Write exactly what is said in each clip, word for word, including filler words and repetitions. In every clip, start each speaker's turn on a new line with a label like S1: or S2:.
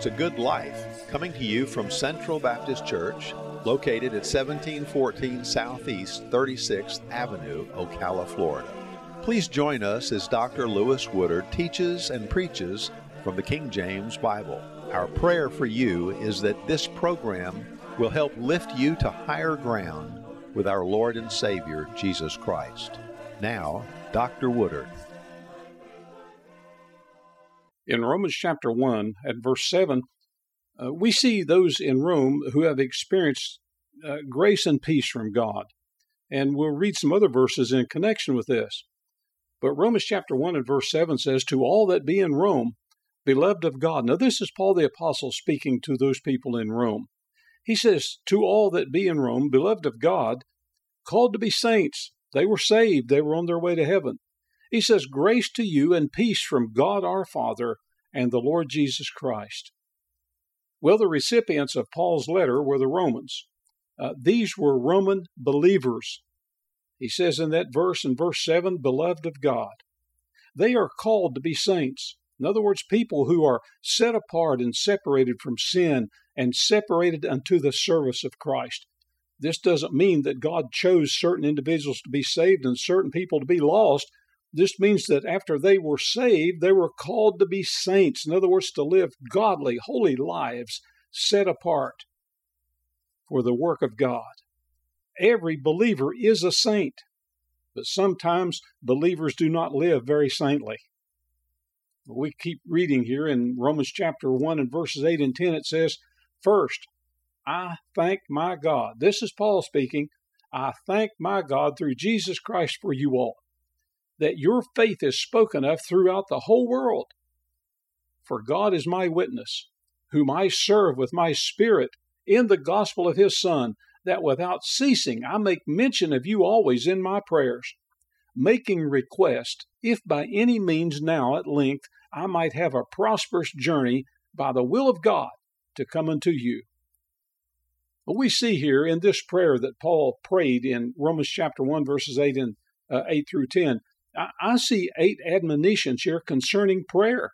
S1: to good life, coming to you from Central Baptist Church, located at seventeen fourteen Southeast thirty-sixth Avenue, Ocala, Florida. Please join us as Doctor Lewis Woodard teaches and preaches from the King James Bible. Our prayer for you is that this program will help lift you to higher ground with our Lord and Savior, Jesus Christ. Now, Doctor Woodard.
S2: In Romans chapter one, at verse seven, uh, we see those in Rome who have experienced uh, grace and peace from God. And we'll read some other verses in connection with this. But Romans chapter one and verse seven says, "To all that be in Rome, beloved of God." Now this is Paul the Apostle speaking to those people in Rome. He says, "To all that be in Rome, beloved of God, called to be saints." They were saved. They were on their way to heaven. He says, "Grace to you and peace from God our Father and the Lord Jesus Christ." Well, the recipients of Paul's letter were the Romans. Uh, these were Roman believers. He says in that verse, in verse seven, "Beloved of God." They are called to be saints. In other words, people who are set apart and separated from sin and separated unto the service of Christ. This doesn't mean that God chose certain individuals to be saved and certain people to be lost. This means that after they were saved, they were called to be saints. In other words, to live godly, holy lives set apart for the work of God. Every believer is a saint, but sometimes believers do not live very saintly. We keep reading here in Romans chapter one and verses eight and ten. It says, "First, I thank my God." This is Paul speaking. "I thank my God through Jesus Christ for you all, that your faith is spoken of throughout the whole world. For God is my witness, whom I serve with my spirit in the gospel of his Son, that without ceasing I make mention of you always in my prayers, making request, if by any means now at length I might have a prosperous journey by the will of God to come unto you." Well, we see here in this prayer that Paul prayed in Romans chapter one, verses eight and uh, eight through ten, I, I see eight admonitions here concerning prayer.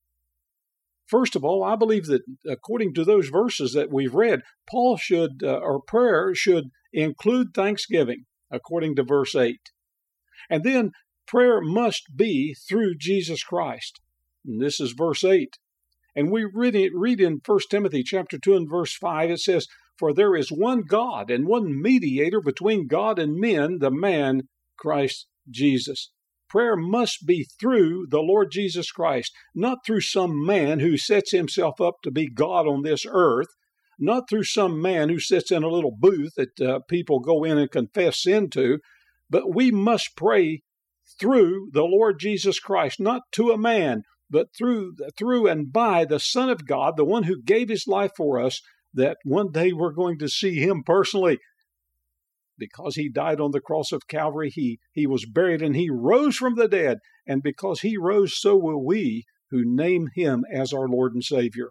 S2: First of all, I believe that according to those verses that we've read, Paul should, uh, or prayer should include thanksgiving, according to verse eight. And then prayer must be through Jesus Christ. And this is verse eight. And we read, it, read in First Timothy chapter two and verse five, it says, "For there is one God and one mediator between God and men, the man Christ Jesus." Prayer must be through the Lord Jesus Christ, not through some man who sets himself up to be God on this earth, not through some man who sits in a little booth that uh, people go in and confess sin to, but we must pray through the Lord Jesus Christ, not to a man, but through, through and by the Son of God, the one who gave his life for us, that one day we're going to see him personally. Because he died on the cross of Calvary, he, he was buried and he rose from the dead. And because he rose, so will we who name him as our Lord and Savior.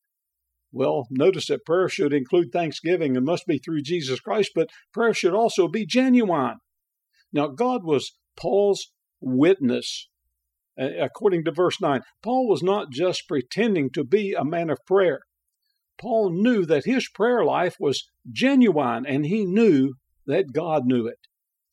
S2: Well, notice that prayer should include thanksgiving and must be through Jesus Christ, but prayer should also be genuine. Now, God was Paul's witness. According to verse nine, Paul was not just pretending to be a man of prayer. Paul knew that his prayer life was genuine, and he knew that God knew it.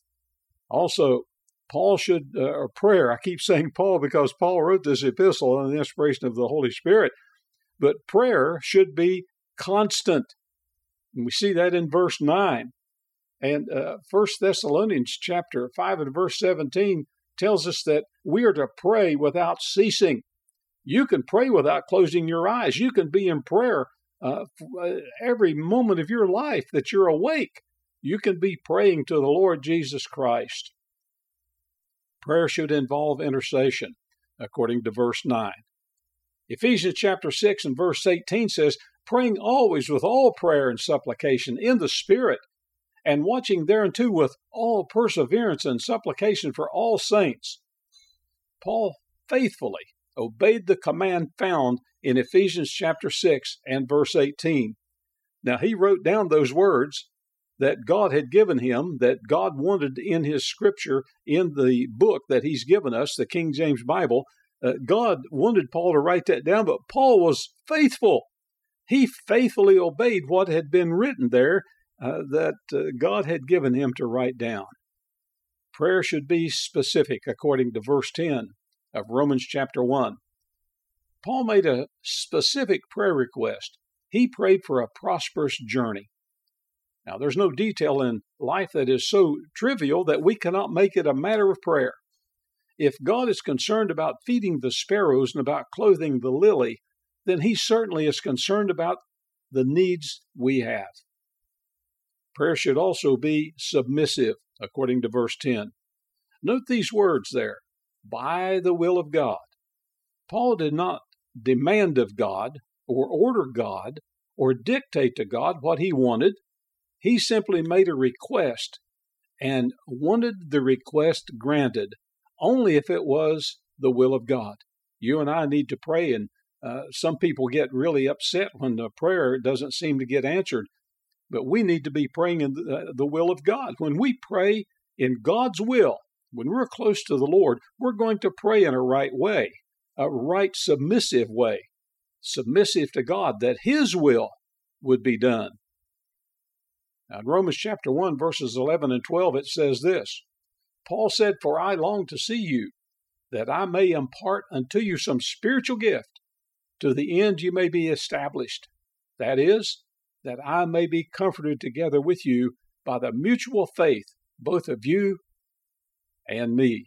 S2: Also, Paul should, uh, or prayer, I keep saying Paul because Paul wrote this epistle on the inspiration of the Holy Spirit, but prayer should be constant. And we see that in verse nine. And uh, First Thessalonians chapter five and verse seventeen tells us that we are to pray without ceasing. You can pray without closing your eyes. You can be in prayer uh, every moment of your life that you're awake. You can be praying to the Lord Jesus Christ. Prayer should involve intercession, according to verse nine. Ephesians chapter six and verse eighteen says, "Praying always with all prayer and supplication in the Spirit, and watching thereunto with all perseverance and supplication for all saints." Paul faithfully obeyed the command found in Ephesians chapter six and verse eighteen. Now, he wrote down those words that God had given him, that God wanted in his scripture, in the book that he's given us, the King James Bible. Uh, God wanted Paul to write that down, but Paul was faithful He faithfully obeyed what had been written there uh, that uh, God had given him to write down. Prayer should be specific, according to verse ten of Romans chapter one. Paul made a specific prayer request. He prayed for a prosperous journey. Now, there's no detail in life that is so trivial that we cannot make it a matter of prayer. If God is concerned about feeding the sparrows and about clothing the lily, then he certainly is concerned about the needs we have. Prayer should also be submissive, according to verse ten. Note these words there, by the will of God. Paul did not demand of God or order God or dictate to God what he wanted. He simply made a request and wanted the request granted only if it was the will of God. You and I need to pray, and uh, some people get really upset when the prayer doesn't seem to get answered. But we need to be praying in the, uh, the will of God. When we pray in God's will, when we're close to the Lord, we're going to pray in a right way, a right submissive way, submissive to God, that his will would be done. Now, in Romans chapter one, verses eleven and twelve, it says this, Paul said, for I long to see you, that I may impart unto you some spiritual gift, to the end you may be established. That is, that I may be comforted together with you by the mutual faith, both of you and me.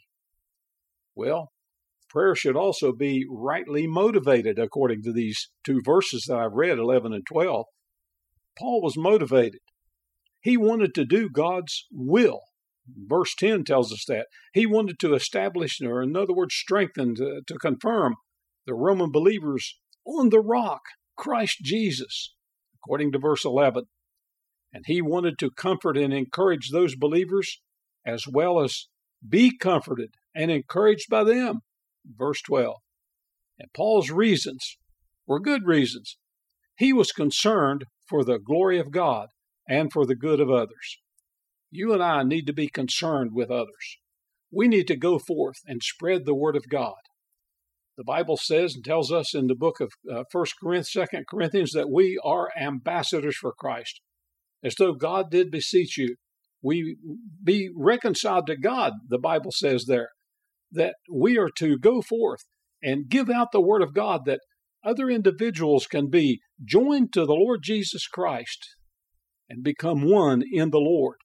S2: Well, prayer should also be rightly motivated, according to these two verses that I've read, eleven and twelve. Paul was motivated. He wanted to do God's will. Verse ten tells us that. He wanted to establish, or in other words, strengthen, to, to confirm the Roman believers on the rock, Christ Jesus, according to verse eleven. And he wanted to comfort and encourage those believers as well as be comforted and encouraged by them, verse twelve. And Paul's reasons were good reasons. He was concerned for the glory of God and for the good of others. You and I need to be concerned with others. We need to go forth and spread the word of God. The Bible says and tells us in the book of uh, First Corinthians, Second Corinthians, that we are ambassadors for Christ. As though God did beseech you, we be reconciled to God, the Bible says there, that we are to go forth and give out the word of God, that other individuals can be joined to the Lord Jesus Christ and become one in the Lord.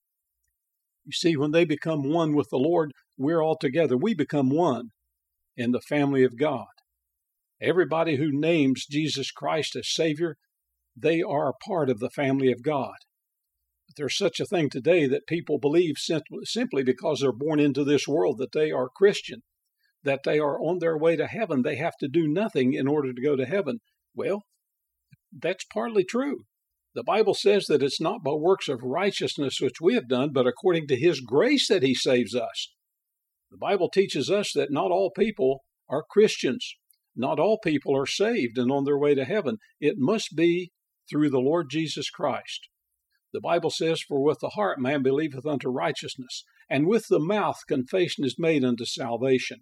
S2: You see, when they become one with the Lord, we're all together. We become one in the family of God. Everybody who names Jesus Christ as Savior, they are a part of the family of God. But there's such a thing today that people believe simply because they're born into this world that they are Christian, that they are on their way to heaven. They have to do nothing in order to go to heaven. Well, that's partly true. The Bible says that it's not by works of righteousness which we have done, but according to his grace that he saves us. The Bible teaches us that not all people are Christians. Not all people are saved and on their way to heaven. It must be through the Lord Jesus Christ. The Bible says, for with the heart man believeth unto righteousness, and with the mouth confession is made unto salvation.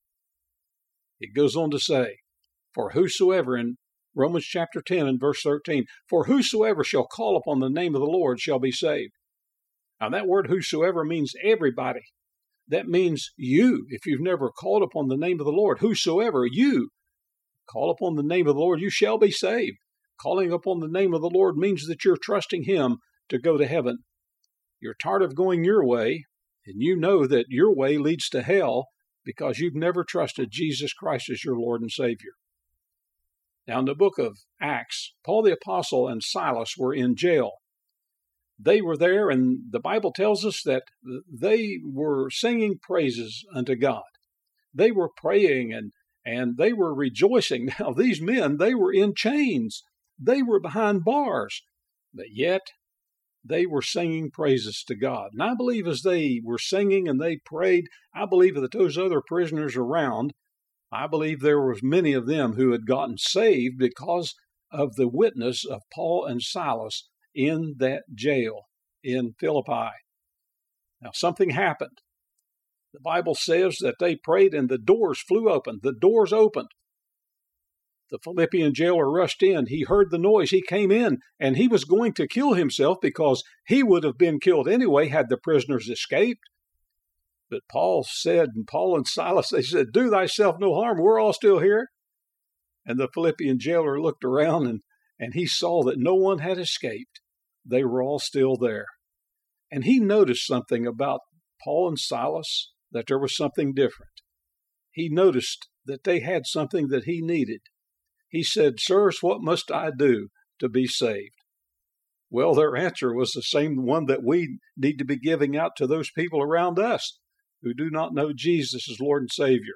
S2: It goes on to say, for whosoever, in Romans chapter ten and verse thirteen, for whosoever shall call upon the name of the Lord shall be saved. Now that word whosoever means everybody. That means you. If you've never called upon the name of the Lord, whosoever, you call upon the name of the Lord, you shall be saved. Calling upon the name of the Lord means that you're trusting him to go to heaven. You're tired of going your way, and you know that your way leads to hell because you've never trusted Jesus Christ as your Lord and Savior. Now, in the book of Acts, Paul the Apostle and Silas were in jail. They were there, and the Bible tells us that they were singing praises unto God. They were praying, and, and they were rejoicing. Now, these men, they were in chains. They were behind bars, but yet they were singing praises to God. And I believe as they were singing and they prayed, I believe that those other prisoners around, I believe there was many of them who had gotten saved because of the witness of Paul and Silas in that jail in Philippi. Now, something happened. The Bible says that they prayed and the doors flew open. The doors opened. The Philippian jailer rushed in. He heard the noise. He came in, and he was going to kill himself because he would have been killed anyway had the prisoners escaped. But Paul said, and Paul and Silas, they said, "Do thyself no harm. We're all still here." And the Philippian jailer looked around, and, and he saw that no one had escaped. They were all still there. And he noticed something about Paul and Silas, that there was something different. He noticed that they had something that he needed. He said, "Sirs, what must I do to be saved?" Well, their answer was the same one that we need to be giving out to those people around us who do not know Jesus as Lord and Savior.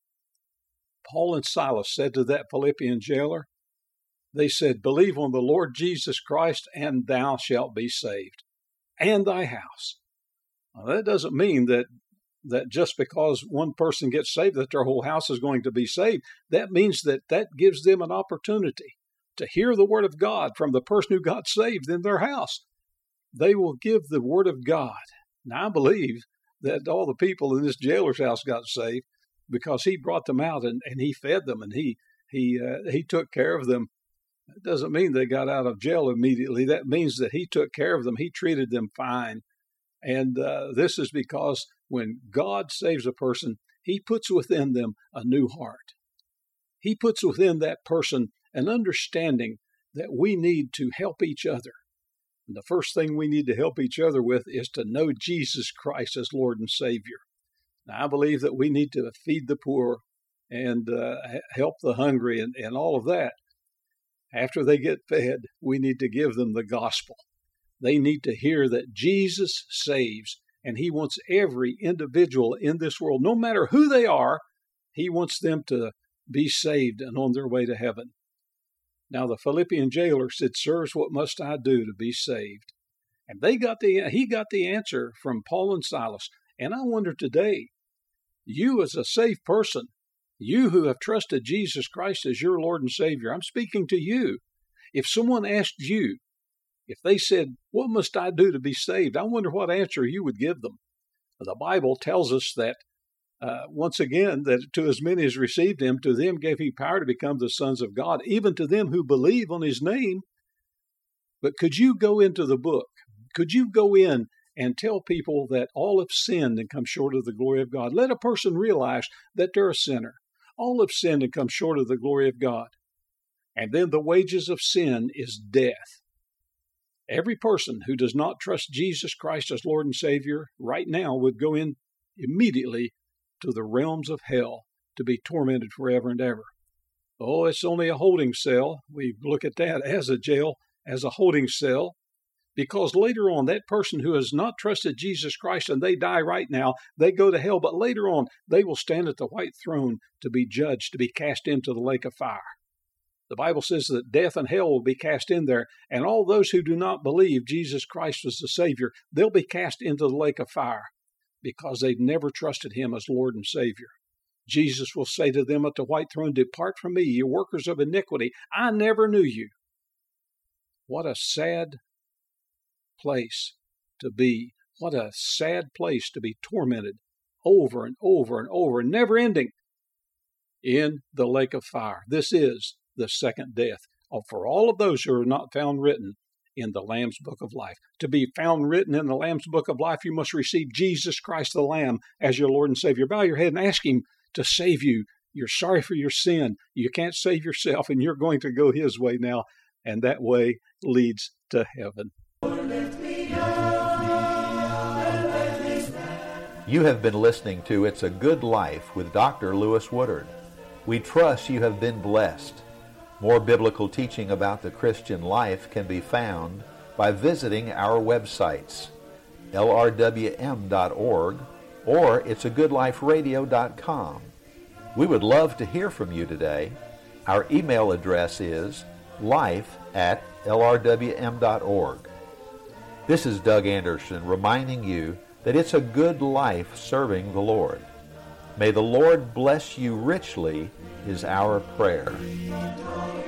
S2: Paul and Silas said to that Philippian jailer, they said, "Believe on the Lord Jesus Christ, and thou shalt be saved, and thy house." Now, that doesn't mean that that just because one person gets saved, that their whole house is going to be saved. That means that that gives them an opportunity to hear the word of God from the person who got saved in their house. They will give the word of God. Now, I believe that all the people in this jailer's house got saved because he brought them out and, and he fed them and he he uh, he took care of them. It doesn't mean they got out of jail immediately. That means that he took care of them. He treated them fine. And uh, this is because when God saves a person, he puts within them a new heart. He puts within that person an understanding that we need to help each other. And the first thing we need to help each other with is to know Jesus Christ as Lord and Savior. Now, I believe that we need to feed the poor and uh, help the hungry and, and all of that. After they get fed, we need to give them the gospel. They need to hear that Jesus saves, and he wants every individual in this world, no matter who they are, he wants them to be saved and on their way to heaven. Now, the Philippian jailer said, "Sirs, what must I do to be saved?" And they got the he got the answer from Paul and Silas. And I wonder today, you as a saved person, you who have trusted Jesus Christ as your Lord and Savior, I'm speaking to you. If someone asked you, if they said, "What must I do to be saved?" I wonder what answer you would give them. The Bible tells us that, uh, once again, that to as many as received him, to them gave he power to become the sons of God, even to them who believe on his name. But could you go into the book? Could you go in and tell people that all have sinned and come short of the glory of God? Let a person realize that they're a sinner. All have sinned and come short of the glory of God. And then the wages of sin is death. Every person who does not trust Jesus Christ as Lord and Savior right now would go in immediately to the realms of hell to be tormented forever and ever. Oh, it's only a holding cell. We look at that as a jail, as a holding cell, because later on, that person who has not trusted Jesus Christ and they die right now, they go to hell, but later on, they will stand at the white throne to be judged, to be cast into the lake of fire. The Bible says that death and hell will be cast in there, and all those who do not believe Jesus Christ was the Savior, they'll be cast into the lake of fire because they've never trusted him as Lord and Savior. Jesus will say to them at the white throne, "Depart from me, you workers of iniquity. I never knew you." What a sad place to be. What a sad place to be tormented over and over and over, never ending, in the lake of fire. This is the second death for all of those who are not found written in the Lamb's Book of Life. To be found written in the Lamb's Book of Life, you must receive Jesus Christ the Lamb as your Lord and Savior. Bow your head and ask him to save you. You're sorry for your sin. You can't save yourself, and you're going to go his way now, and that way leads to heaven.
S1: You have been listening to It's a Good Life with Doctor Lewis Woodard. We trust you have been blessed. More biblical teaching about the Christian life can be found by visiting our websites, L R W M dot org or it's a good life radio dot com. We would love to hear from you today. Our email address is life at L R W M dot org. This is Doug Anderson reminding you that it's a good life serving the Lord. May the Lord bless you richly is our prayer.